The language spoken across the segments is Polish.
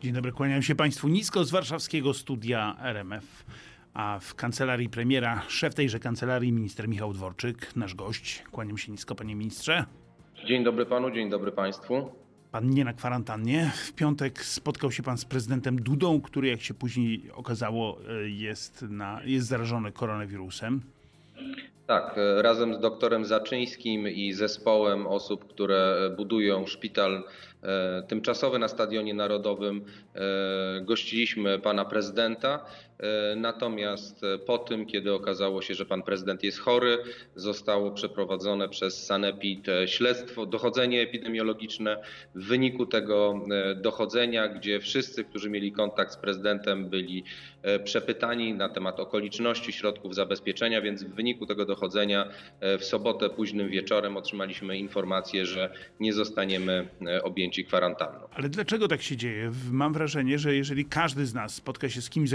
Dzień dobry, kłaniam się Państwu nisko z warszawskiego studia RMF, a w kancelarii premiera szef tejże kancelarii, minister Michał Dworczyk, nasz gość. Kłaniam się nisko, panie ministrze. Dzień dobry panu, dzień dobry państwu. Pan nie na kwarantannie. W piątek spotkał się pan z prezydentem Dudą, który, jak się później okazało, jest zarażony koronawirusem. Tak, razem z doktorem Zaczyńskim i zespołem osób, które budują szpital tymczasowy na Stadionie Narodowym, gościliśmy pana prezydenta. Natomiast po tym, kiedy okazało się, że pan prezydent jest chory, zostało przeprowadzone przez Sanepid śledztwo, dochodzenie epidemiologiczne. W wyniku tego dochodzenia, gdzie wszyscy, którzy mieli kontakt z prezydentem, byli przepytani na temat okoliczności, środków zabezpieczenia, więc w wyniku tego dochodzenia w sobotę późnym wieczorem otrzymaliśmy informację, że nie zostaniemy objęci kwarantanną. Ale dlaczego tak się dzieje? Mam wrażenie, że jeżeli każdy z nas spotka się z kimś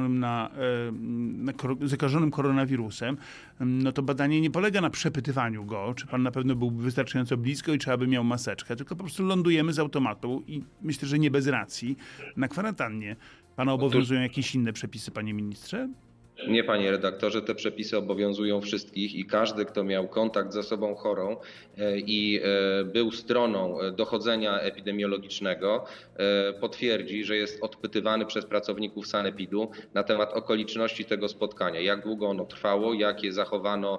zakażonym koronawirusem, no to badanie nie polega na przepytywaniu go, czy pan na pewno byłby wystarczająco blisko i czy aby miał maseczkę, tylko po prostu lądujemy z automatu i myślę, że nie bez racji na kwarantannie. Pana obowiązują jakieś inne przepisy, panie ministrze? Nie, panie redaktorze, te przepisy obowiązują wszystkich i każdy, kto miał kontakt z osobą chorą i był stroną dochodzenia epidemiologicznego, potwierdzi, że jest odpytywany przez pracowników Sanepidu na temat okoliczności tego spotkania. Jak długo ono trwało, jakie zachowano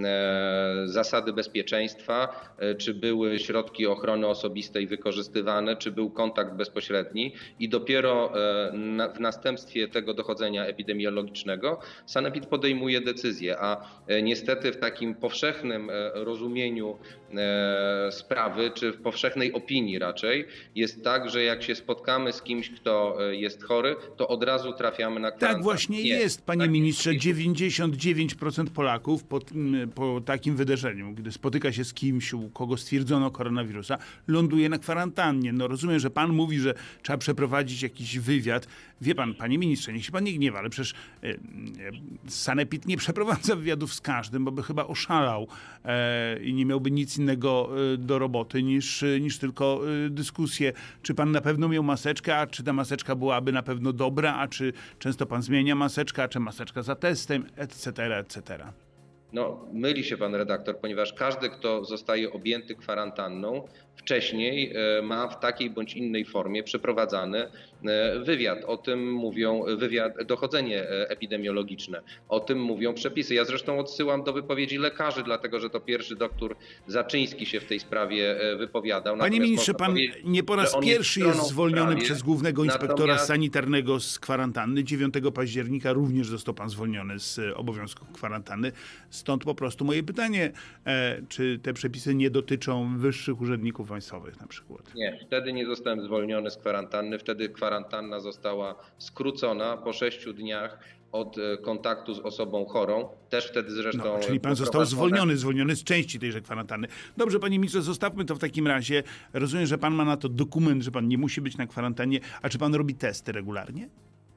zasady bezpieczeństwa, czy były środki ochrony osobistej wykorzystywane, czy był kontakt bezpośredni i dopiero w następstwie tego dochodzenia epidemiologicznego Sanepid podejmuje decyzję, a niestety w takim powszechnym rozumieniu sprawy, czy w powszechnej opinii raczej, jest tak, że jak się spotkamy z kimś, kto jest chory, to od razu trafiamy na kwarantannę. Tak właśnie jest, panie ministrze. 99% Polaków po takim wydarzeniu, gdy spotyka się z kimś, u kogo stwierdzono koronawirusa, ląduje na kwarantannie. No rozumiem, że pan mówi, że trzeba przeprowadzić jakiś wywiad. Wie pan, panie ministrze, niech się pan nie gniewa, ale przecież Sanepid nie przeprowadza wywiadów z każdym, bo by chyba oszalał i nie miałby nic innego do roboty niż tylko dyskusję, czy pan na pewno miał maseczkę, a czy ta maseczka byłaby na pewno dobra, a czy często pan zmienia maseczkę, a czy maseczka za testem, etc., etc. No, myli się pan redaktor, ponieważ każdy, kto zostaje objęty kwarantanną, wcześniej ma w takiej bądź innej formie przeprowadzany wywiad. O tym mówią dochodzenie epidemiologiczne. O tym mówią przepisy. Ja zresztą odsyłam do wypowiedzi lekarzy, dlatego że to pierwszy doktor Zaczyński się w tej sprawie wypowiadał. Panie ministrze, pan nie po raz pierwszy jest zwolniony przez głównego inspektora sanitarnego z kwarantanny. 9 października również został pan zwolniony z obowiązków kwarantanny. Stąd po prostu moje pytanie, czy te przepisy nie dotyczą wyższych urzędników państwowych na przykład? Nie, wtedy nie zostałem zwolniony z kwarantanny. Wtedy kwarantanna została skrócona po 6 dniach od kontaktu z osobą chorą. Też wtedy zresztą... No, czyli pan został zwolniony z części tejże kwarantanny. Dobrze, panie ministrze, zostawmy to w takim razie. Rozumiem, że pan ma na to dokument, że pan nie musi być na kwarantannie. A czy pan robi testy regularnie?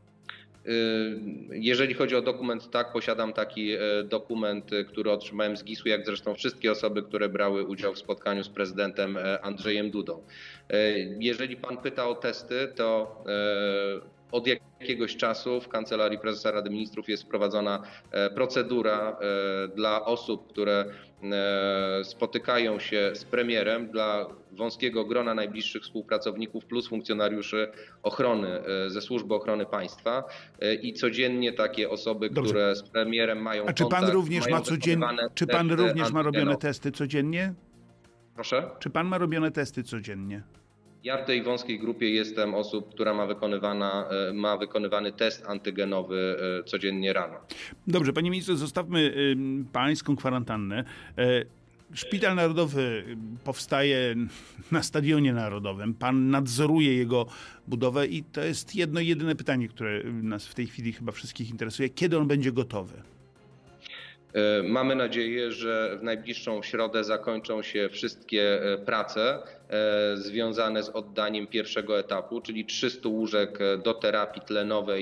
Jeżeli chodzi o dokument, tak, posiadam taki dokument, który otrzymałem z GIS-u, jak zresztą wszystkie osoby, które brały udział w spotkaniu z prezydentem Andrzejem Dudą. Jeżeli pan pyta o testy, to od jakiegoś czasu w Kancelarii Prezesa Rady Ministrów jest wprowadzona procedura dla osób, które spotykają się z premierem, dla wąskiego grona najbliższych współpracowników plus funkcjonariuszy ochrony ze Służby Ochrony Państwa i codziennie takie osoby, które z premierem mają kontakt. A czy pan również ma codziennie, czy pan również ma robione testy codziennie? Proszę? Czy pan ma robione testy codziennie? Ja w tej wąskiej grupie jestem osób, która ma wykonywany test antygenowy codziennie rano. Dobrze, panie ministrze, zostawmy pańską kwarantannę. Szpital Narodowy powstaje na Stadionie Narodowym. Pan nadzoruje jego budowę i to jest jedno i jedyne pytanie, które nas w tej chwili chyba wszystkich interesuje. Kiedy on będzie gotowy? Mamy nadzieję, że w najbliższą środę zakończą się wszystkie prace związane z oddaniem pierwszego etapu, czyli 300 łóżek do terapii tlenowej w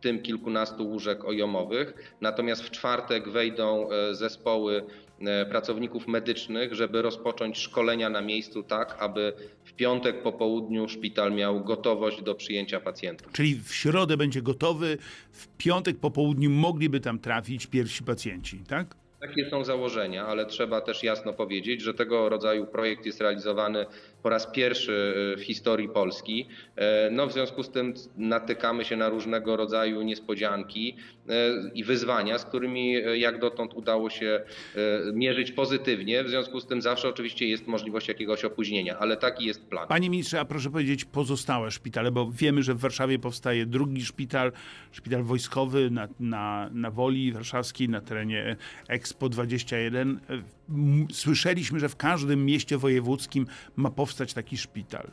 tym kilkunastu łóżek OIOM-owych. Natomiast w czwartek wejdą zespoły pracowników medycznych, żeby rozpocząć szkolenia na miejscu tak, aby w piątek po południu szpital miał gotowość do przyjęcia pacjentów. Czyli w środę będzie gotowy, w piątek po południu mogliby tam trafić pierwsi pacjenci, tak? Takie są założenia, ale trzeba też jasno powiedzieć, że tego rodzaju projekt jest realizowany po raz pierwszy w historii Polski. No, w związku z tym natykamy się na różnego rodzaju niespodzianki i wyzwania, z którymi jak dotąd udało się mierzyć pozytywnie. W związku z tym zawsze oczywiście jest możliwość jakiegoś opóźnienia, ale taki jest plan. Panie ministrze, a proszę powiedzieć pozostałe szpitale, bo wiemy, że w Warszawie powstaje drugi szpital wojskowy na Woli Warszawskiej, na terenie Expo 21. Słyszeliśmy, że w każdym mieście wojewódzkim ma powstać taki szpital.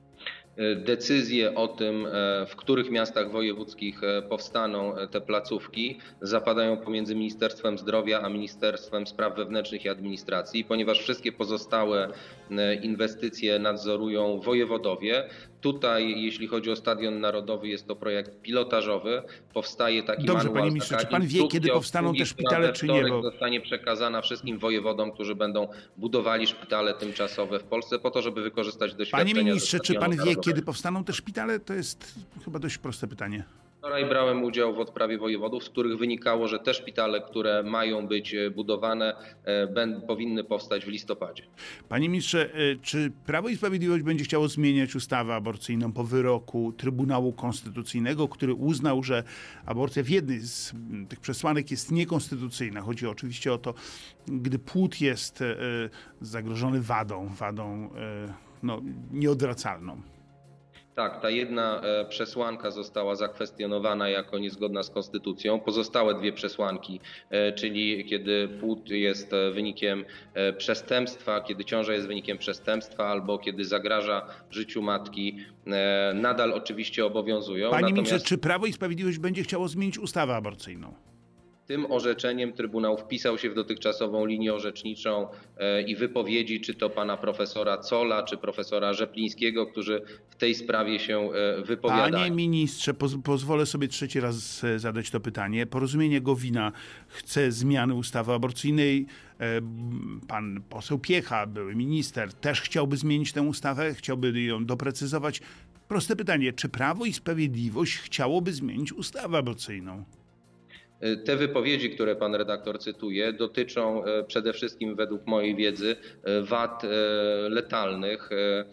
Decyzje o tym, w których miastach wojewódzkich powstaną te placówki, zapadają pomiędzy Ministerstwem Zdrowia a Ministerstwem Spraw Wewnętrznych i Administracji, ponieważ wszystkie pozostałe inwestycje nadzorują wojewodowie. Tutaj, jeśli chodzi o Stadion Narodowy, jest to projekt pilotażowy. Powstaje taki Dobrze, manual. panie ministrze, czy pan wie, kiedy powstaną te szpitale, czy nie? Bo zostanie przekazana wszystkim wojewodom, którzy będą budowali szpitale tymczasowe w Polsce po to, żeby wykorzystać doświadczenia. Panie ministrze, czy pan wie, narodowego. kiedy powstaną te szpitale? To jest chyba dość proste pytanie. Wczoraj brałem udział w odprawie wojewodów, z których wynikało, że te szpitale, które mają być budowane, powinny powstać w listopadzie. Panie ministrze, czy Prawo i Sprawiedliwość będzie chciało zmieniać ustawę aborcyjną po wyroku Trybunału Konstytucyjnego, który uznał, że aborcja w jednej z tych przesłanek jest niekonstytucyjna? Chodzi oczywiście o to, gdy płód jest zagrożony wadą nieodwracalną. Tak, ta jedna przesłanka została zakwestionowana jako niezgodna z konstytucją. Pozostałe dwie przesłanki, czyli kiedy płód jest wynikiem przestępstwa, kiedy ciąża jest wynikiem przestępstwa albo kiedy zagraża życiu matki, nadal oczywiście obowiązują. Panie ministrze, czy Prawo i Sprawiedliwość będzie chciało zmienić ustawę aborcyjną? Tym orzeczeniem Trybunał wpisał się w dotychczasową linię orzeczniczą i wypowiedzi, czy to pana profesora Zolla, czy profesora Rzeplińskiego, którzy w tej sprawie się wypowiadają. Panie ministrze, pozwolę sobie trzeci raz zadać to pytanie. Porozumienie Gowina chce zmiany ustawy aborcyjnej. Pan poseł Piecha, były minister, też chciałby zmienić tę ustawę, chciałby ją doprecyzować. Proste pytanie, czy Prawo i Sprawiedliwość chciałoby zmienić ustawę aborcyjną? Te wypowiedzi, które pan redaktor cytuje, dotyczą przede wszystkim według mojej wiedzy wad letalnych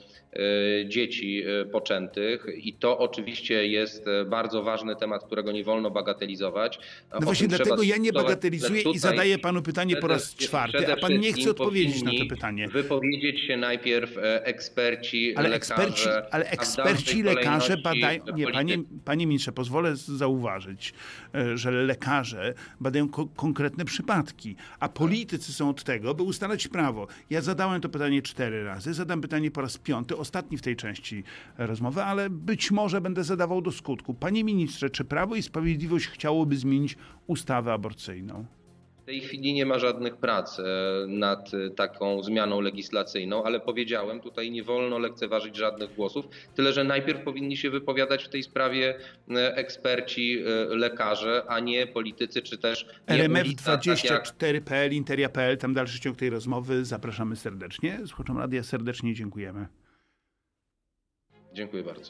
dzieci poczętych i to oczywiście jest bardzo ważny temat, którego nie wolno bagatelizować. No właśnie dlatego ja nie bagatelizuję i zadaję panu pytanie po raz czwarty, a pan nie chce odpowiedzieć na to pytanie. Wypowiedzieć się najpierw eksperci, lekarze. Ale eksperci, lekarze badają... Nie, panie ministrze, pozwolę zauważyć, że lekarze badają konkretne przypadki, a politycy są od tego, by ustalać prawo. Ja zadałem to pytanie 4 razy, zadam pytanie po raz 5, ostatni w tej części rozmowy, ale być może będę zadawał do skutku. Panie ministrze, czy Prawo i Sprawiedliwość chciałoby zmienić ustawę aborcyjną? W tej chwili nie ma żadnych prac nad taką zmianą legislacyjną, ale powiedziałem, tutaj nie wolno lekceważyć żadnych głosów, tyle że najpierw powinni się wypowiadać w tej sprawie eksperci, lekarze, a nie politycy, czy też RMF24.pl, Interia.pl, tam dalszy ciąg tej rozmowy. Zapraszamy serdecznie. Słuchaczom radia serdecznie dziękujemy. Dziękuję bardzo.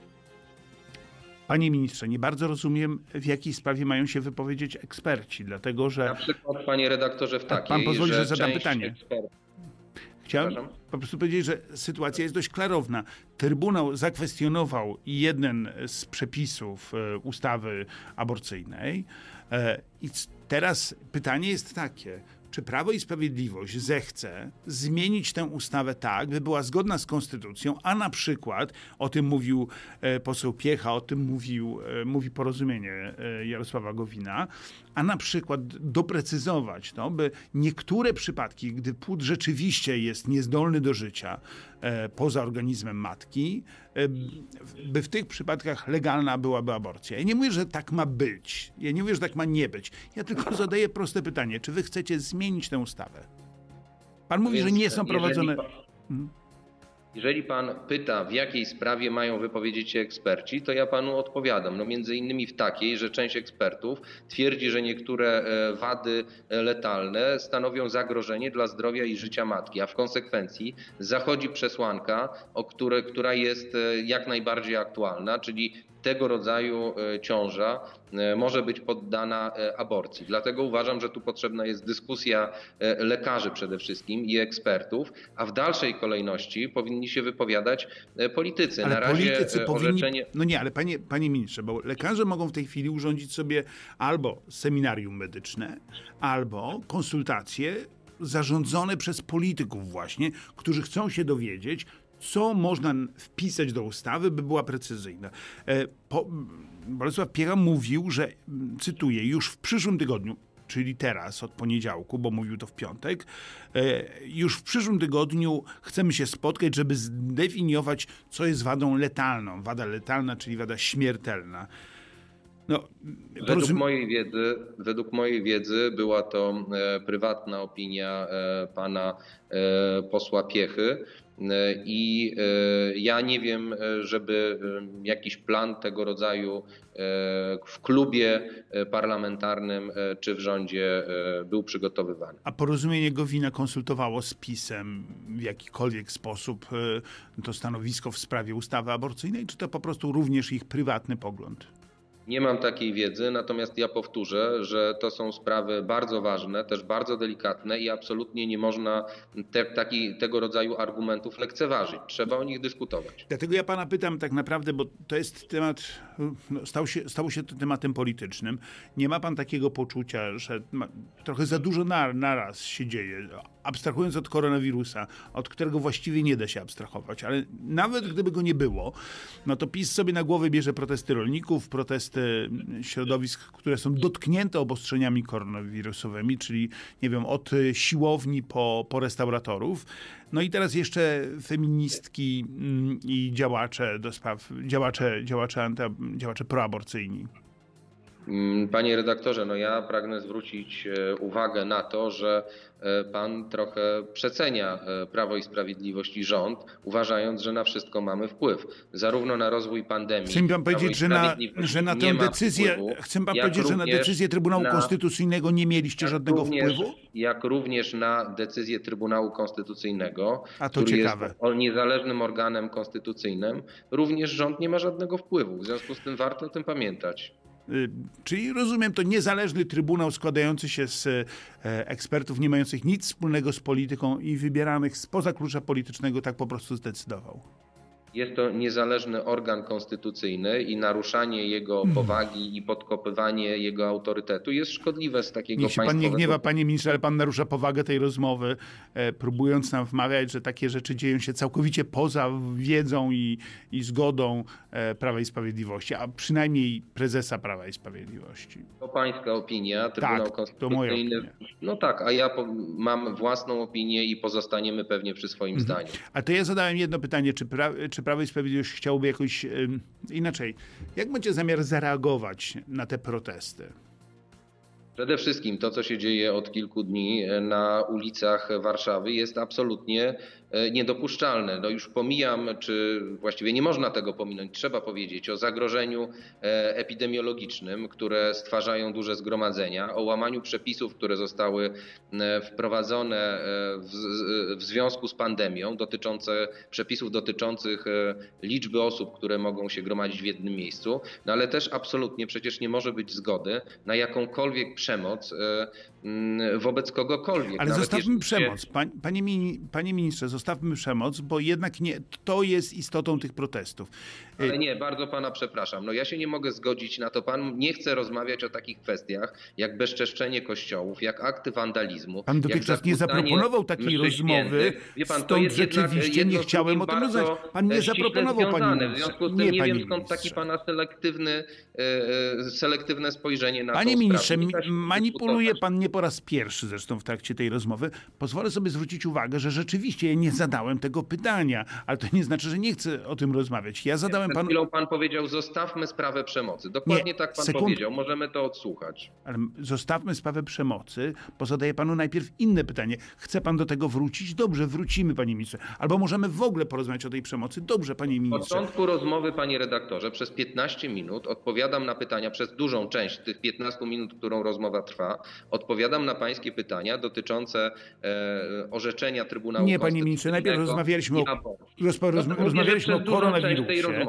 Panie ministrze, nie bardzo rozumiem, w jakiej sprawie mają się wypowiedzieć eksperci, dlatego że... Na przykład, panie redaktorze, w takiej, pan pozwoli, że zadam pytanie. Chciałem Przepraszam? po prostu powiedzieć, że sytuacja jest dość klarowna. Trybunał zakwestionował jeden z przepisów ustawy aborcyjnej i teraz pytanie jest takie. Czy Prawo i Sprawiedliwość zechce zmienić tę ustawę tak, by była zgodna z konstytucją, a na przykład, o tym mówił poseł Piecha, o tym mówi Porozumienie Jarosława Gowina, a na przykład doprecyzować to, by niektóre przypadki, gdy płód rzeczywiście jest niezdolny do życia poza organizmem matki, by w tych przypadkach legalna byłaby aborcja. Ja nie mówię, że tak ma być. Ja nie mówię, że tak ma nie być. Ja tylko zadaję proste pytanie. Czy wy chcecie zmienić tę ustawę? Pan mówi, że nie są prowadzone... Jeżeli pan pyta, w jakiej sprawie mają wypowiedzieć się eksperci, to ja panu odpowiadam. No między innymi w takiej, że część ekspertów twierdzi, że niektóre wady letalne stanowią zagrożenie dla zdrowia i życia matki, a w konsekwencji zachodzi przesłanka, która jest jak najbardziej aktualna, czyli tego rodzaju ciąża może być poddana aborcji. Dlatego uważam, że tu potrzebna jest dyskusja lekarzy przede wszystkim i ekspertów, a w dalszej kolejności powinni się wypowiadać politycy. Ale na razie politycy powinni... orzeczenie... No nie, ale panie ministrze, bo lekarze mogą w tej chwili urządzić sobie albo seminarium medyczne, albo konsultacje zarządzone przez polityków właśnie, którzy chcą się dowiedzieć, co można wpisać do ustawy, by była precyzyjna. Bolesław Piecha mówił, że, cytuję, już w przyszłym tygodniu, czyli teraz od poniedziałku, bo mówił to w piątek, już w przyszłym tygodniu chcemy się spotkać, żeby zdefiniować, co jest wadą letalną. Wada letalna, czyli wada śmiertelna. No, według mojej wiedzy była to prywatna opinia pana posła Piechy. I ja nie wiem, żeby jakiś plan tego rodzaju w klubie parlamentarnym czy w rządzie był przygotowywany. A Porozumienie Gowina konsultowało z PiS-em w jakikolwiek sposób to stanowisko w sprawie ustawy aborcyjnej, czy to po prostu również ich prywatny pogląd? Nie mam takiej wiedzy, natomiast ja powtórzę, że to są sprawy bardzo ważne, też bardzo delikatne i absolutnie nie można tego rodzaju argumentów lekceważyć. Trzeba o nich dyskutować. Dlatego ja pana pytam tak naprawdę, bo to jest temat, stało się to tematem politycznym. Nie ma pan takiego poczucia, że trochę za dużo naraz się dzieje, abstrahując od koronawirusa, od którego właściwie nie da się abstrahować, ale nawet gdyby go nie było, no to PiS sobie na głowę bierze protesty rolników, protesty środowisk, które są dotknięte obostrzeniami koronawirusowymi, czyli nie wiem, od siłowni po restauratorów. No i teraz jeszcze feministki i działacze proaborcyjni. Panie redaktorze, no ja pragnę zwrócić uwagę na to, że pan trochę przecenia Prawo i Sprawiedliwość i rząd, uważając, że na wszystko mamy wpływ. Zarówno na rozwój pandemii. Chce mi pan powiedzieć, że na tę decyzję, że na decyzję Trybunału Konstytucyjnego nie mieliście żadnego wpływu? Jak również na decyzję Trybunału Konstytucyjnego, który ciekawe. Jest niezależnym organem konstytucyjnym, również rząd nie ma żadnego wpływu. W związku z tym warto o tym pamiętać. Czyli rozumiem, to niezależny trybunał składający się z ekspertów nie mających nic wspólnego z polityką i wybieranych spoza klucza politycznego tak po prostu zdecydował. Jest to niezależny organ konstytucyjny i naruszanie jego powagi i podkopywanie jego autorytetu jest szkodliwe z takiego państwowego... Niech się pan nie gniewa, panie ministrze, ale pan narusza powagę tej rozmowy, próbując nam wmawiać, że takie rzeczy dzieją się całkowicie poza wiedzą i zgodą Prawa i Sprawiedliwości, a przynajmniej prezesa Prawa i Sprawiedliwości. To pańska opinia, Trybunał Konstytucyjny. To moja opinia. No tak, a ja mam własną opinię i pozostaniemy pewnie przy swoim zdaniu. A to ja zadałem jedno pytanie, czy Prawo i Sprawiedliwość chciałoby jakoś inaczej. Jak macie zamiar zareagować na te protesty? Przede wszystkim to, co się dzieje od kilku dni na ulicach Warszawy, jest absolutnie niedopuszczalne. No już pomijam, czy właściwie nie można tego pominąć, trzeba powiedzieć o zagrożeniu epidemiologicznym, które stwarzają duże zgromadzenia, o łamaniu przepisów, które zostały wprowadzone w związku z pandemią, przepisów dotyczących liczby osób, które mogą się gromadzić w jednym miejscu, no ale też absolutnie przecież nie może być zgody na jakąkolwiek przemoc wobec kogokolwiek. Ale zostawmy przemoc. Panie ministrze, zostawmy przemoc, bo jednak nie, to jest istotą tych protestów. Ale nie, bardzo pana przepraszam. No ja się nie mogę zgodzić na to. Pan nie chce rozmawiać o takich kwestiach, jak bezczeszczenie kościołów, jak akty wandalizmu. Pan dotychczas nie zaproponował takiej rozmowy, stąd rzeczywiście nie chciałem o tym rozmawiać. Pan nie zaproponował, panie ministrze. W związku z tym nie wiem, skąd taki pana selektywne spojrzenie na tę sprawę. Panie ministrze, manipuluje pan po raz pierwszy zresztą w trakcie tej rozmowy, pozwolę sobie zwrócić uwagę, że rzeczywiście ja nie zadałem tego pytania, ale to nie znaczy, że nie chcę o tym rozmawiać. Ja zadałem Przed panu... chwilą pan powiedział, zostawmy sprawę przemocy. Dokładnie tak pan powiedział. Możemy to odsłuchać. Ale zostawmy sprawę przemocy, bo zadaję panu najpierw inne pytanie. Chce pan do tego wrócić? Dobrze, wrócimy, panie ministrze. Albo możemy w ogóle porozmawiać o tej przemocy? Dobrze, panie W ministrze. początku rozmowy, panie redaktorze, przez 15 minut odpowiadam na pytania, przez dużą część tych 15 minut, którą rozmowa trwa, odpowiadam na pańskie pytania dotyczące orzeczenia Trybunału Nie, panie ministrze, najpierw rozmawialiśmy rozmawialiśmy o koronawirusie.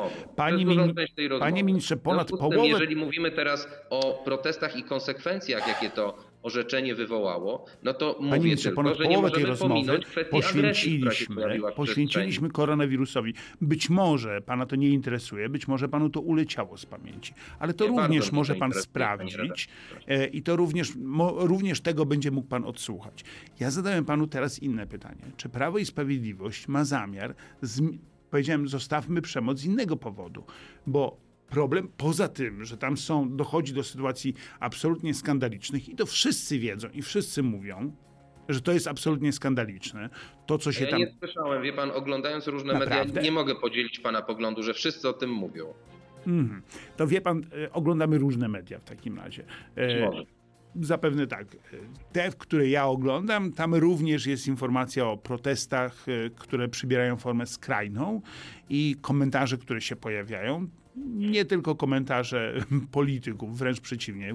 Panie ministrze, ponad połowę... Jeżeli mówimy teraz o protestach i konsekwencjach, jakie to orzeczenie wywołało, no to Panie ministrze, tylko, ponad że nie połowę tej możemy rozmowy pominąć kwestii agresji, która się pojawiła w poświęciliśmy koronawirusowi. Być może pana to nie interesuje, być może panu to uleciało z pamięci, ale to również może pan sprawdzić i to również tego będzie mógł pan odsłuchać. Ja zadałem panu teraz inne pytanie. Czy Prawo i Sprawiedliwość ma zamiar, powiedziałem, zostawmy przemoc z innego powodu, bo problem, poza tym, że tam dochodzi do sytuacji absolutnie skandalicznych i to wszyscy wiedzą i wszyscy mówią, że to jest absolutnie skandaliczne. To, co się tam... nie słyszałem, wie pan, oglądając różne media, nie mogę podzielić pana poglądu, że wszyscy o tym mówią. To wie pan, oglądamy różne media w takim razie. Zapewne tak. Te, które ja oglądam, tam również jest informacja o protestach, które przybierają formę skrajną i komentarze, które się pojawiają. Nie tylko komentarze polityków, wręcz przeciwnie.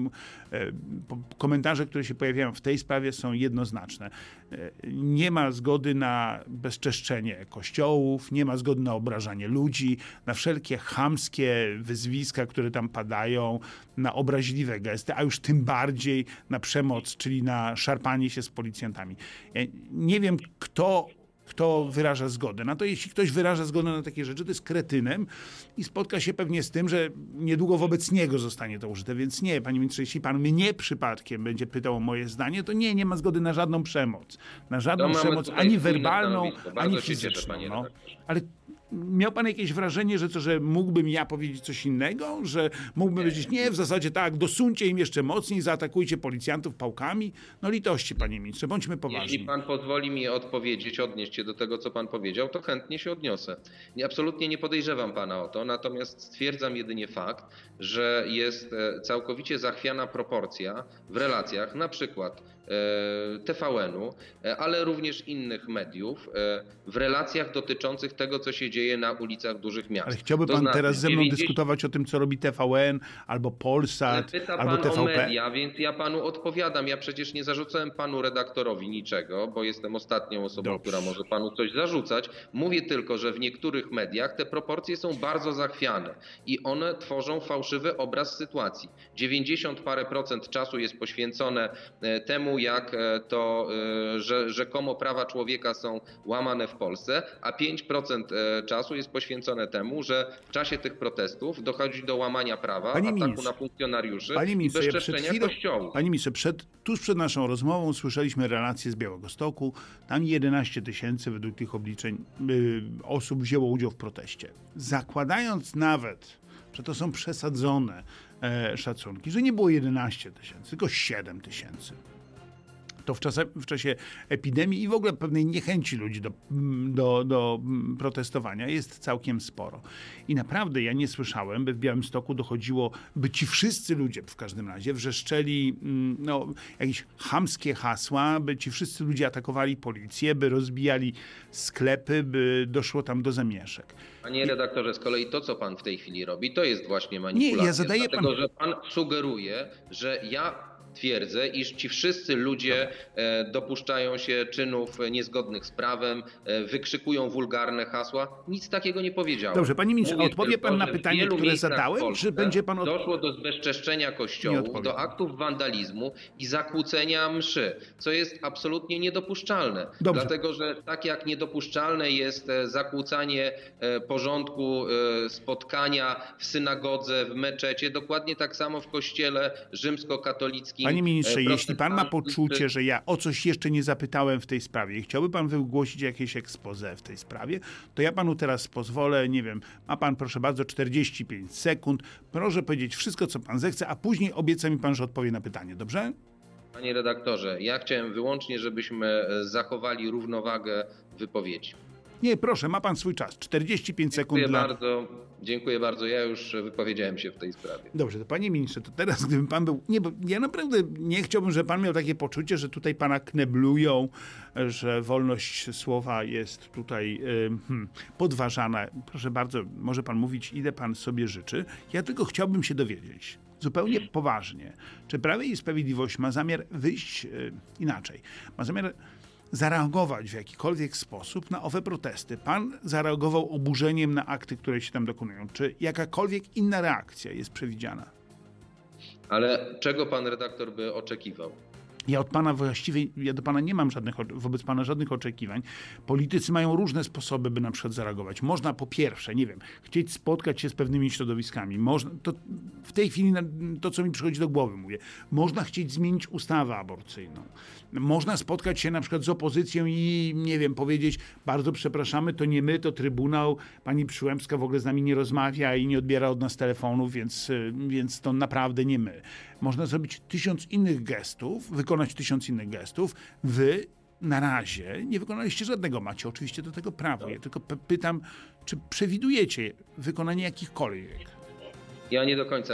Komentarze, które się pojawiają w tej sprawie, są jednoznaczne. Nie ma zgody na bezczeszczenie kościołów, nie ma zgody na obrażanie ludzi, na wszelkie chamskie wyzwiska, które tam padają, na obraźliwe gesty, a już tym bardziej na przemoc, czyli na szarpanie się z policjantami. Ja nie wiem, kto wyraża zgodę na to. Jeśli ktoś wyraża zgodę na takie rzeczy, to jest kretynem i spotka się pewnie z tym, że niedługo wobec niego zostanie to użyte. Więc nie, panie ministrze, jeśli pan mnie przypadkiem będzie pytał o moje zdanie, to nie ma zgody na żadną przemoc. Na żadną przemoc, ani werbalną, ani fizyczną. Ale miał pan jakieś wrażenie, że mógłbym ja powiedzieć coś innego? Że mógłbym powiedzieć, nie, w zasadzie tak, dosuńcie im jeszcze mocniej, zaatakujcie policjantów pałkami? No litości, panie ministrze, bądźmy poważni. Jeśli pan pozwoli mi odpowiedzieć, odnieść się do tego, co pan powiedział, to chętnie się odniosę. Absolutnie nie podejrzewam pana o to, natomiast stwierdzam jedynie fakt, że jest całkowicie zachwiana proporcja w relacjach, na przykład TVN-u, ale również innych mediów, w relacjach dotyczących tego, co się dzieje na ulicach dużych miast. Ale chciałby pan teraz ze mną dyskutować o tym, co robi TVN, albo Polsat, albo TVP? Pyta pan o media, więc ja panu odpowiadam. Ja przecież nie zarzucałem panu redaktorowi niczego, bo jestem ostatnią osobą, która może panu coś zarzucać. Mówię tylko, że w niektórych mediach te proporcje są bardzo zachwiane i one tworzą fałszywy obraz sytuacji. 90 parę procent czasu jest poświęcone temu, jak to, że rzekomo prawa człowieka są łamane w Polsce, a 5% czasu jest poświęcone temu, że w czasie tych protestów dochodzi do łamania prawa, ataku na funkcjonariuszy i bezczeszczenia kościołów. Panie ministrze, tuż przed naszą rozmową słyszeliśmy relację z Białegostoku. Tam 11 000 według tych obliczeń osób wzięło udział w proteście. Zakładając nawet, że to są przesadzone szacunki, że nie było 11 000, tylko 7 000. To w czasie epidemii i w ogóle pewnej niechęci ludzi do protestowania jest całkiem sporo. I naprawdę ja nie słyszałem, by w Białymstoku dochodziło, by ci wszyscy ludzie w każdym razie wrzeszczeli jakieś chamskie hasła, by ci wszyscy ludzie atakowali policję, by rozbijali sklepy, by doszło tam do zamieszek. Panie redaktorze, z kolei to, co pan w tej chwili robi, to jest właśnie manipulacja. Nie, ja zadaję dlatego, że pan sugeruje, że ja twierdzę, iż ci wszyscy ludzie dopuszczają się czynów niezgodnych z prawem, wykrzykują wulgarne hasła. Nic takiego nie powiedziałem. Dobrze, panie ministrze, odpowie pan na pytanie, które zadałem, czy będzie pan... Doszło do zbezczeszczenia kościołów, do aktów wandalizmu i zakłócenia mszy, co jest absolutnie niedopuszczalne. Dobrze. Dlatego, że tak jak niedopuszczalne jest zakłócanie porządku spotkania w synagodze, w meczecie, dokładnie tak samo w kościele rzymskokatolickim. Panie ministrze, jeśli pan ma poczucie, że ja o coś jeszcze nie zapytałem w tej sprawie i chciałby pan wygłosić jakieś expose w tej sprawie, to ja panu teraz pozwolę, nie wiem, ma pan proszę bardzo 45 sekund, proszę powiedzieć wszystko, co pan zechce, a później obieca mi pan, że odpowie na pytanie, dobrze? Panie redaktorze, ja chciałem wyłącznie, żebyśmy zachowali równowagę wypowiedzi. Nie, proszę, ma pan swój czas. 45 sekund Dziękuję bardzo. Ja już wypowiedziałem się w tej sprawie. Dobrze, to panie ministrze, to teraz gdybym pan był... Nie, bo ja naprawdę nie chciałbym, żeby pan miał takie poczucie, że tutaj pana kneblują, że wolność słowa jest tutaj podważana. Proszę bardzo, może pan mówić, ile pan sobie życzy. Ja tylko chciałbym się dowiedzieć, zupełnie poważnie, czy Prawo i Sprawiedliwość ma zamiar wyjść inaczej. Ma zamiar zareagować w jakikolwiek sposób na owe protesty. Pan zareagował oburzeniem na akty, które się tam dokonują. Czy jakakolwiek inna reakcja jest przewidziana? Ale czego pan redaktor by oczekiwał? Ja od pana właściwie, ja do pana nie mam wobec pana żadnych oczekiwań. Politycy mają różne sposoby, by na przykład zareagować. Można po pierwsze, nie wiem, chcieć spotkać się z pewnymi środowiskami. Można, to w tej chwili to, co mi przychodzi do głowy, mówię. Można chcieć zmienić ustawę aborcyjną. Można spotkać się na przykład z opozycją i, nie wiem, powiedzieć, bardzo przepraszamy, to nie my, to Trybunał, pani Przyłębska w ogóle z nami nie rozmawia i nie odbiera od nas telefonów, więc to naprawdę nie my. Można zrobić 1000 innych gestów, wykonać 1000 innych gestów. Wy na razie nie wykonaliście żadnego. Macie oczywiście do tego prawo. Ja tylko pytam, czy przewidujecie wykonanie jakichkolwiek? Ja nie do końca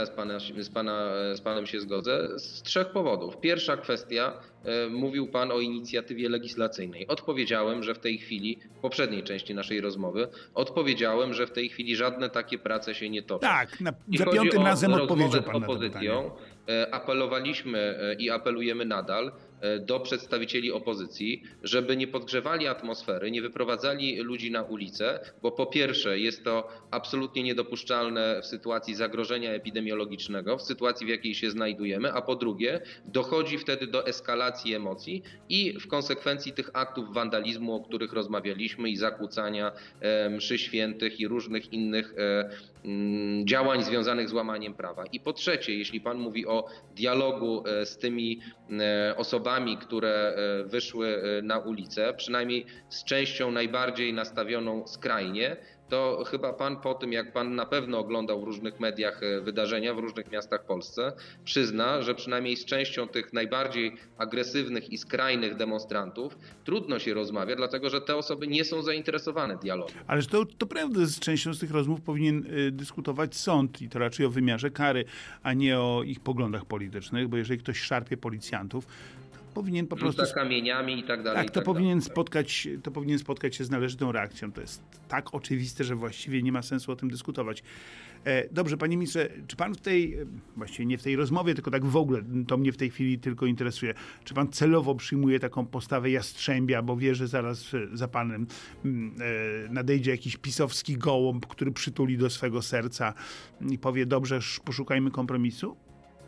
z panem się zgodzę z 3 powodów. Pierwsza kwestia, mówił pan o inicjatywie legislacyjnej. Odpowiedziałem, że w tej chwili, w poprzedniej części naszej rozmowy, odpowiedziałem, że w tej chwili żadne takie prace się nie toczą. Tak, za 5. razem odpowiedział pan na to pytanie. Apelowaliśmy i apelujemy nadal do przedstawicieli opozycji, żeby nie podgrzewali atmosfery, nie wyprowadzali ludzi na ulicę, bo po pierwsze jest to absolutnie niedopuszczalne w sytuacji zagrożenia epidemiologicznego, w sytuacji, w jakiej się znajdujemy, a po drugie dochodzi wtedy do eskalacji emocji i w konsekwencji tych aktów wandalizmu, o których rozmawialiśmy, i zakłócania mszy świętych i różnych innych działań związanych z łamaniem prawa. I po trzecie, jeśli pan mówi o dialogu z tymi osobami, które wyszły na ulicę, przynajmniej z częścią najbardziej nastawioną skrajnie, to chyba pan po tym, jak pan na pewno oglądał w różnych mediach wydarzenia w różnych miastach w Polsce, przyzna, że przynajmniej z częścią tych najbardziej agresywnych i skrajnych demonstrantów trudno się rozmawia, dlatego że te osoby nie są zainteresowane dialogiem. Ależ to prawda, z częścią z tych rozmów powinien dyskutować sąd i to raczej o wymiarze kary, a nie o ich poglądach politycznych, bo jeżeli ktoś szarpie policjantów, powinien po prostu... kamieniami i tak dalej. Tak, to powinien spotkać się z należytą reakcją. To jest tak oczywiste, że właściwie nie ma sensu o tym dyskutować. Dobrze, panie ministrze, czy pan właściwie nie w tej rozmowie, tylko tak w ogóle, to mnie w tej chwili tylko interesuje, czy pan celowo przyjmuje taką postawę jastrzębia, bo wie, że zaraz za panem nadejdzie jakiś pisowski gołąb, który przytuli do swego serca i powie, dobrze, poszukajmy kompromisu?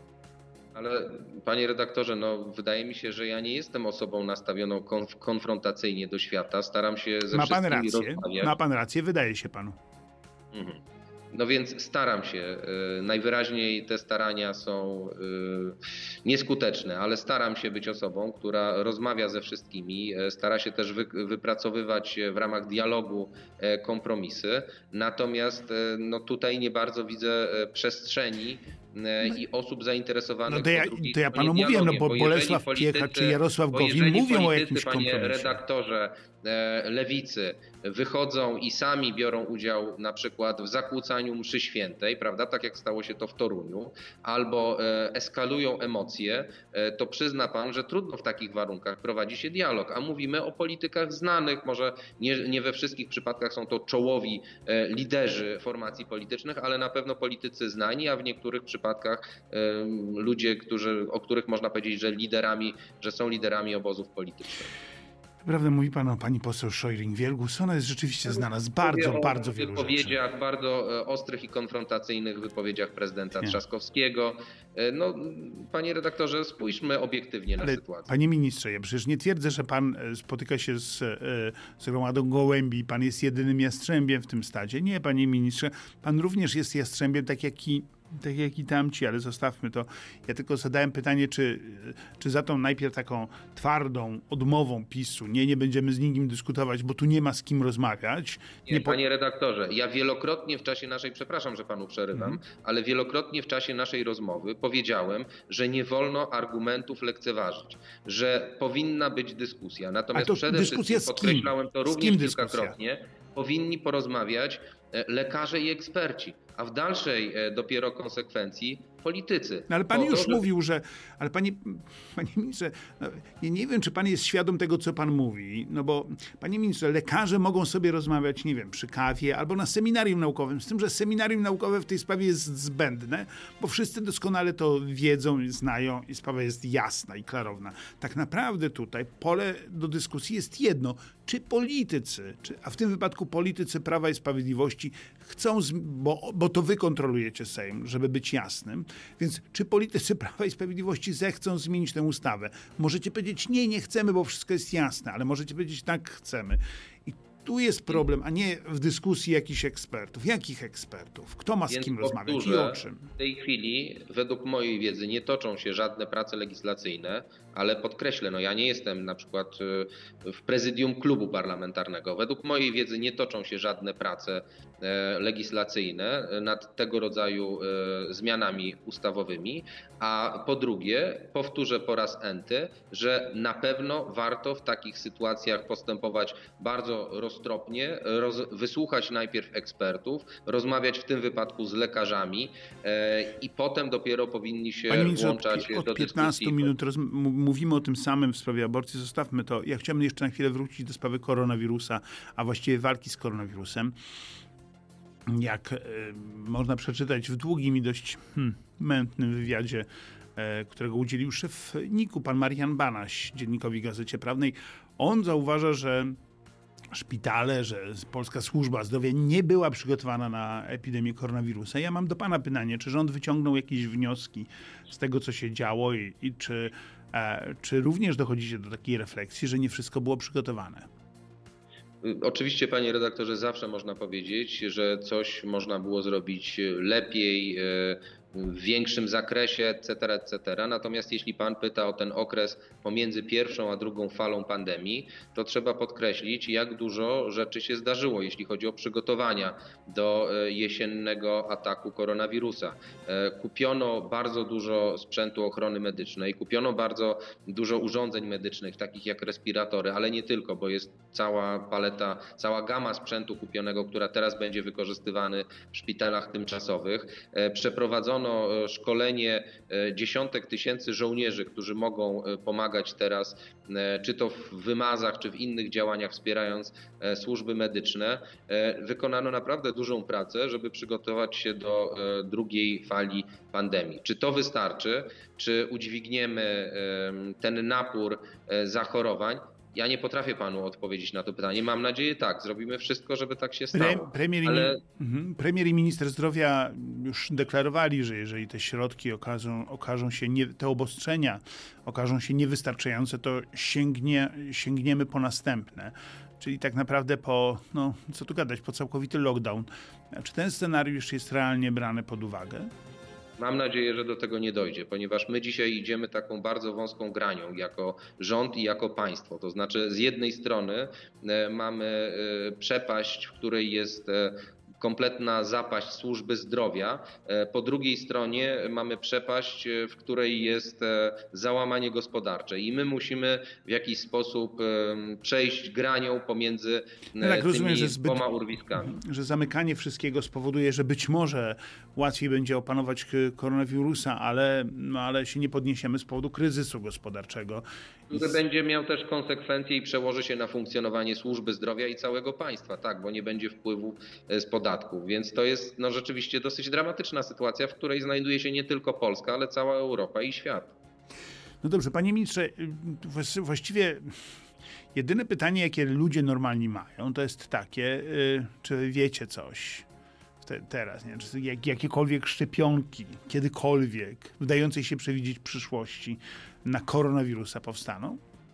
Ale panie redaktorze, wydaje mi się, że ja nie jestem osobą nastawioną konfrontacyjnie do świata. Staram się ze wszystkimi rozmawiać. Ma pan rację, wydaje się panu. No więc staram się. Najwyraźniej te starania są nieskuteczne, ale staram się być osobą, która rozmawia ze wszystkimi, stara się też wypracowywać w ramach dialogu kompromisy. Natomiast tutaj nie bardzo widzę przestrzeni i osób zainteresowanych. To ja panu mówiłem, bo Bolesław Piecha czy Jarosław Gowin mówią o jakimś kompromisie. Panie redaktorze, lewicy wychodzą i sami biorą udział na przykład w zakłócaniu mszy świętej, prawda, tak jak stało się to w Toruniu, albo eskalują emocje, to przyzna pan, że trudno w takich warunkach prowadzi się dialog, a mówimy o politykach znanych, może nie we wszystkich przypadkach są to czołowi liderzy formacji politycznych, ale na pewno politycy znani, a w niektórych przypadkach ludzie, o których można powiedzieć, że są liderami obozów politycznych. Prawdę mówi pan o pani poseł Scheuring-Wielgus. Ona jest rzeczywiście znana z bardzo wielu wypowiedziach, bardzo ostrych i konfrontacyjnych wypowiedziach prezydenta Trzaskowskiego. Panie redaktorze, spójrzmy obiektywnie na sytuację. Panie ministrze, ja przecież nie twierdzę, że pan spotyka się z gromadą gołębi, pan jest jedynym jastrzębiem w tym stadzie. Nie, panie ministrze, pan również jest jastrzębiem, tak jak i tak jak i tamci, ale zostawmy to. Ja tylko zadałem pytanie, czy za tą najpierw taką twardą odmową PiS-u nie będziemy z nikim dyskutować, bo tu nie ma z kim rozmawiać. Panie redaktorze, ja wielokrotnie w czasie naszej, przepraszam, że panu przerywam, ale wielokrotnie w czasie naszej rozmowy powiedziałem, że nie wolno argumentów lekceważyć, że powinna być dyskusja. Natomiast przede wszystkim podkreślałem to również kilkakrotnie, powinni porozmawiać lekarze i eksperci, a w dalszej dopiero konsekwencji politycy. No ale pan już mówił, że... Ale panie ministrze, ja nie wiem, czy pan jest świadom tego, co pan mówi, no bo, panie ministrze, lekarze mogą sobie rozmawiać, nie wiem, przy kawie albo na seminarium naukowym, z tym, że seminarium naukowe w tej sprawie jest zbędne, bo wszyscy doskonale to wiedzą i znają i sprawa jest jasna i klarowna. Tak naprawdę tutaj pole do dyskusji jest jedno, czy politycy, a w tym wypadku politycy Prawa i Sprawiedliwości chcą, bo to wy kontrolujecie Sejm, żeby być jasnym, więc czy politycy Prawa i Sprawiedliwości zechcą zmienić tę ustawę? Możecie powiedzieć nie chcemy, bo wszystko jest jasne, ale możecie powiedzieć tak, chcemy. I tu jest problem, a nie w dyskusji jakichś ekspertów. Jakich ekspertów? Kto ma z kim rozmawiać i o czym? W tej chwili, według mojej wiedzy, nie toczą się żadne prace legislacyjne, ale podkreślę, ja nie jestem na przykład w prezydium klubu parlamentarnego. Według mojej wiedzy nie toczą się żadne prace legislacyjne nad tego rodzaju zmianami ustawowymi, a po drugie, powtórzę po raz enty, że na pewno warto w takich sytuacjach postępować bardzo roztropnie, wysłuchać najpierw ekspertów, rozmawiać w tym wypadku z lekarzami i potem dopiero powinni się włączać do dyskusji. Od 15 minut mówimy o tym samym w sprawie aborcji, zostawmy to. Ja chciałbym jeszcze na chwilę wrócić do sprawy koronawirusa, a właściwie walki z koronawirusem. Jak można przeczytać w długim i dość mętnym wywiadzie, którego udzielił szef NIK-u, pan Marian Banaś, dziennikowi Gazecie Prawnej, on zauważa, że szpitale, że Polska Służba Zdrowia nie była przygotowana na epidemię koronawirusa. Ja mam do pana pytanie, czy rząd wyciągnął jakieś wnioski z tego, co się działo i czy również dochodzicie do takiej refleksji, że nie wszystko było przygotowane? Oczywiście, panie redaktorze, zawsze można powiedzieć, że coś można było zrobić lepiej, w większym zakresie, etc. Natomiast jeśli pan pyta o ten okres pomiędzy pierwszą a drugą falą pandemii, to trzeba podkreślić, jak dużo rzeczy się zdarzyło, jeśli chodzi o przygotowania do jesiennego ataku koronawirusa. Kupiono bardzo dużo sprzętu ochrony medycznej, kupiono bardzo dużo urządzeń medycznych, takich jak respiratory, ale nie tylko, bo jest cała paleta, cała gama sprzętu kupionego, która teraz będzie wykorzystywany w szpitalach tymczasowych. Przeprowadzono szkolenie dziesiątek tysięcy żołnierzy, którzy mogą pomagać teraz, czy to w wymazach, czy w innych działaniach wspierając służby medyczne. Wykonano naprawdę dużą pracę, żeby przygotować się do drugiej fali pandemii. Czy to wystarczy? Czy udźwigniemy ten napór zachorowań? Ja nie potrafię panu odpowiedzieć na to pytanie. Mam nadzieję tak. Zrobimy wszystko, żeby tak się stało. Premier i minister zdrowia już deklarowali, że jeżeli te środki okażą się, te obostrzenia okażą się niewystarczające, to sięgniemy po następne. Czyli tak naprawdę co tu gadać, po całkowity lockdown. Czy ten scenariusz jest realnie brany pod uwagę? Mam nadzieję, że do tego nie dojdzie, ponieważ my dzisiaj idziemy taką bardzo wąską granią jako rząd i jako państwo. To znaczy z jednej strony mamy przepaść, w której jest kompletna zapaść służby zdrowia. Po drugiej stronie mamy przepaść, w której jest załamanie gospodarcze i my musimy w jakiś sposób przejść granią pomiędzy tymi dwoma urwiskami. Że zamykanie wszystkiego spowoduje, że być może łatwiej będzie opanować koronawirusa, ale się nie podniesiemy z powodu kryzysu gospodarczego. Który będzie miał też konsekwencje i przełoży się na funkcjonowanie służby zdrowia i całego państwa, tak, bo nie będzie wpływu z podatków. Więc to jest rzeczywiście dosyć dramatyczna sytuacja, w której znajduje się nie tylko Polska, ale cała Europa i świat. No dobrze, panie ministrze, właściwie jedyne pytanie, jakie ludzie normalni mają, to jest takie, czy wiecie coś teraz, nie? Czy jakiekolwiek szczepionki, kiedykolwiek, wdającej się przewidzieć przyszłości na koronawirusa powstaną?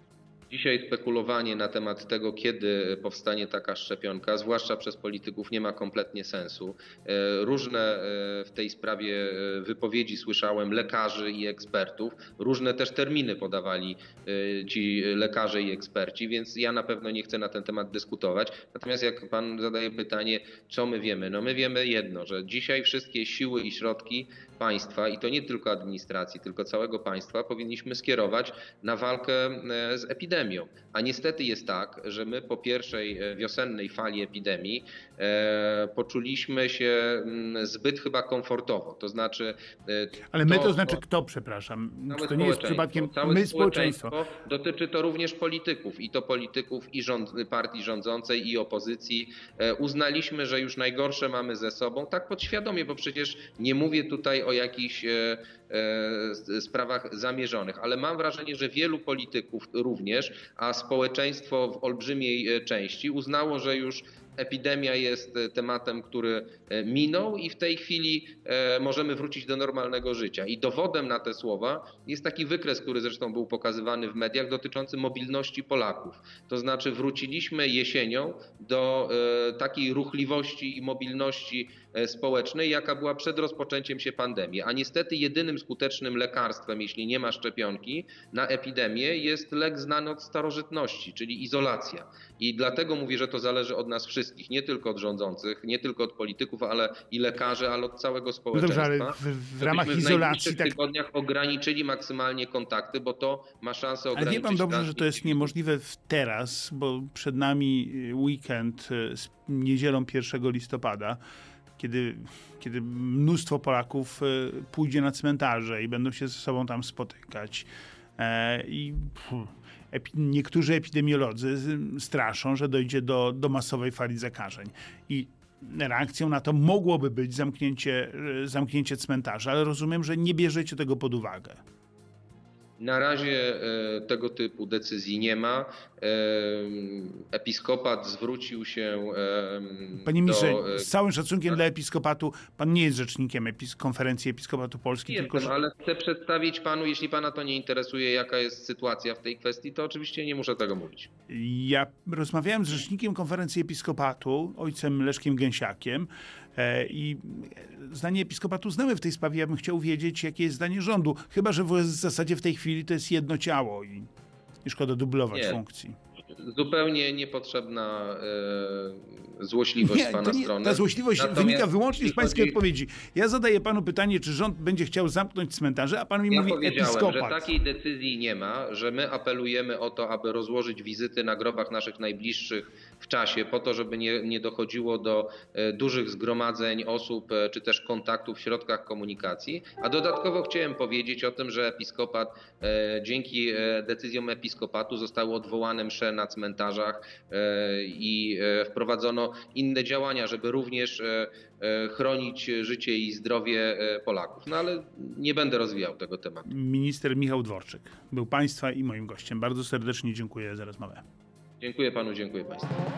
Dzisiaj spekulowanie na temat tego, kiedy powstanie taka szczepionka, zwłaszcza przez polityków, nie ma kompletnie sensu. Różne w tej sprawie wypowiedzi słyszałem lekarzy i ekspertów. Różne też terminy podawali ci lekarze i eksperci, więc ja na pewno nie chcę na ten temat dyskutować. Natomiast jak pan zadaje pytanie, co my wiemy? No my wiemy jedno, że dzisiaj wszystkie siły i środki państwa, i to nie tylko administracji, tylko całego państwa, powinniśmy skierować na walkę z epidemią. A niestety jest tak, że my po pierwszej wiosennej fali epidemii poczuliśmy się zbyt chyba komfortowo. To znaczy... Ale my to znaczy kto, przepraszam? To nie jest przypadkiem my, społeczeństwo. Dotyczy to również polityków i to polityków i partii rządzącej i opozycji. Uznaliśmy, że już najgorsze mamy ze sobą, tak podświadomie, bo przecież nie mówię tutaj o jakichś sprawach zamierzonych, ale mam wrażenie, że wielu polityków również, a społeczeństwo w olbrzymiej części uznało, że już epidemia jest tematem, który minął i w tej chwili możemy wrócić do normalnego życia. I dowodem na te słowa jest taki wykres, który zresztą był pokazywany w mediach, dotyczący mobilności Polaków. To znaczy wróciliśmy jesienią do takiej ruchliwości i mobilności społecznej, jaka była przed rozpoczęciem się pandemii. A niestety jedynym skutecznym lekarstwem, jeśli nie ma szczepionki na epidemię, jest lek znany od starożytności, czyli izolacja. I dlatego mówię, że to zależy od nas wszystkich, nie tylko od rządzących, nie tylko od polityków, ale i lekarzy, ale od całego społeczeństwa. No dobrze, ale w ramach izolacji... W tygodniach ograniczyli maksymalnie kontakty, ale ma szansę ograniczyć... Ale wie pan dobrze, że to jest niemożliwe teraz, bo przed nami weekend z niedzielą 1 listopada, kiedy mnóstwo Polaków pójdzie na cmentarze i będą się ze sobą tam spotykać. Niektórzy epidemiolodzy straszą, że dojdzie do masowej fali zakażeń. I reakcją na to mogłoby być zamknięcie cmentarza, ale rozumiem, że nie bierzecie tego pod uwagę. Na razie tego typu decyzji nie ma. Episkopat zwrócił się Panie ministrze, z całym szacunkiem dla episkopatu, pan nie jest rzecznikiem Konferencji Episkopatu Polski. Jestem, ale chcę przedstawić panu, jeśli pana to nie interesuje, jaka jest sytuacja w tej kwestii, to oczywiście nie muszę tego mówić. Ja rozmawiałem z rzecznikiem Konferencji Episkopatu, ojcem Leszkiem Gęsiakiem, i zdanie episkopatu znamy w tej sprawie. Ja bym chciał wiedzieć, jakie jest zdanie rządu. Chyba że w zasadzie w tej chwili to jest jedno ciało i szkoda dublować funkcji. Zupełnie niepotrzebna złośliwość z pana strony. Ta złośliwość wynika wyłącznie z pańskiej odpowiedzi. Ja zadaję panu pytanie, czy rząd będzie chciał zamknąć cmentarze, a pan mi mówi episkopat. Że takiej decyzji nie ma, że my apelujemy o to, aby rozłożyć wizyty na grobach naszych najbliższych w czasie, po to, żeby nie dochodziło do dużych zgromadzeń osób, czy też kontaktów w środkach komunikacji. A dodatkowo chciałem powiedzieć o tym, że episkopat, dzięki decyzjom episkopatu zostały odwołane msze na cmentarzach i wprowadzono inne działania, żeby również chronić życie i zdrowie Polaków. No ale nie będę rozwijał tego tematu. Minister Michał Dworczyk był państwa i moim gościem. Bardzo serdecznie dziękuję za rozmowę. Dziękuję panu, dziękuję państwu.